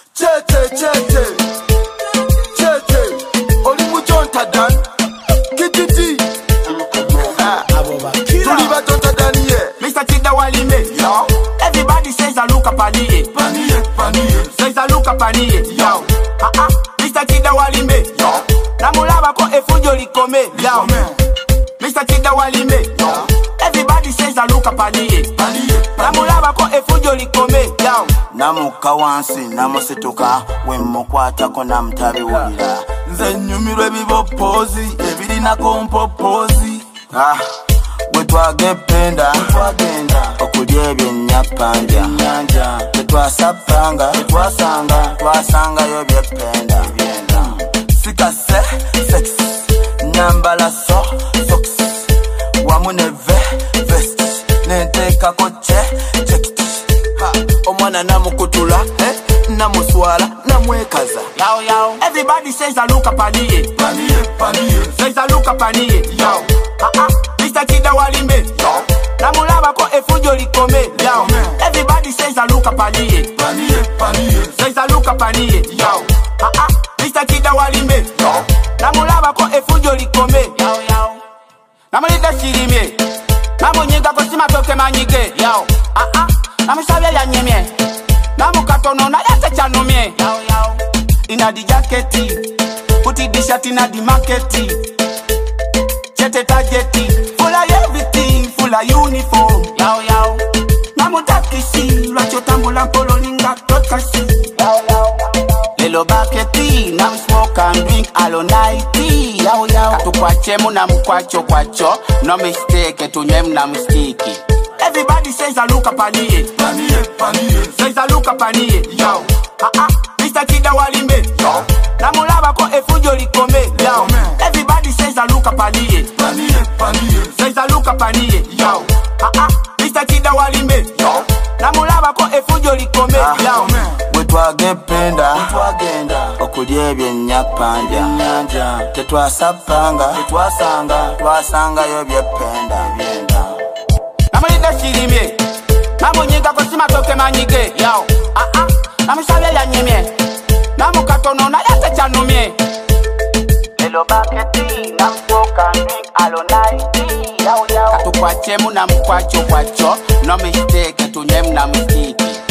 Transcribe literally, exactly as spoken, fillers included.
Chete, chete, chete, oli muchonta dan, kititi, tuliba chonta dan ye. Mister Chida Walime, yo. Everybody says I look up paniye, paniye, paniye. Says I look up paniye, yo. Ah ah, Mister Chida Walime, yo. Namulaba ko efujo likome, yo. Mister Chida Walime, yo. Everybody says I look up paniye, paniye. Namulaba ko efujo likome, yo. Namuka wansi namusituka wemmukwata ko namtabi wulira nze nyumirwe bibopozi ebirina kompopozi ah wetwagependa twagenda okulya ebyennyapanja nyanja tetwasapanga tetwasanga twasangayo byependa byenda sikase sex nyambala so socks wamune ve vest nentekako che check omwana namukutula eh namuswala namwekaza yo yo. Everybody says I look up paniye, paniye, paniye. says I look up paniye, yo. Ah ah, Mister Chida Walime, yo. Namulaba ko efujo likome, yo. Everybody says I look up paniye, paniye, paniye. says I look up paniye, yo. Ah ah, Mister Chida Walime, yo. Namulaba ko efujo likome, yo yo. Namulida shirime, namunyega ko simatoke manyige, yo. Ah ah, namusabya yanyemye, namukatono na yate chanumye, yo yo. Inna the jacketi, put it the shirt inna the marketi. Chete targeti, full of everything, full of uniform, yo yo. Namutakisi, racho tambula polo ninga totkashi, yo yo. Lelo baketi, nam smoke and drink all nighty, yo yo. Katukwache muna mkwacho kwacho, no mistake tunye mna mstiki. Everybody says I look up paniye, paniye, paniye. says I look up paniye, yo. Ah ah, Mister Chida Walime, yo. Namulaba ko efujo likome, yo. Everybody says I look up paniye, paniye, paniye. says I look up paniye, yo. Ah ah, Mister Chida Walime, yo. Namulaba ko efujo likome, yo. wetwagependa twagenda okulya ebyennyapanja nyanja tetwasapanga tetwasanga twasangayo byependa byenda Namulida shirime, namunyega ko simatoke manyige, yo. Ah ah, namusabya yanyemye, namukatono na yate chanumye. Lelo baketi, namsmoke and drink all night, yo yo. Katukwache muna mkwacho kwacho, no mistake tunye mna mstiki.